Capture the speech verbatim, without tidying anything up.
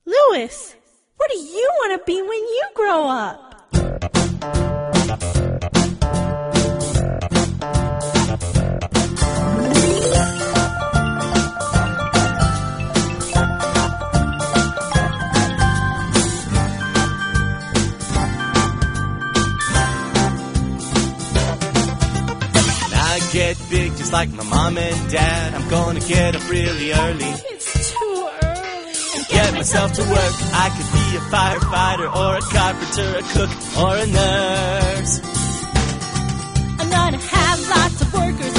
Louis, what do you want to be when you grow up? Get big just like my mom and dad. I'm gonna get up really early. It's too early. And get myself to work. I could be a firefighter or a carpenter, a cook or a nurse. I'm gonna have lots of workers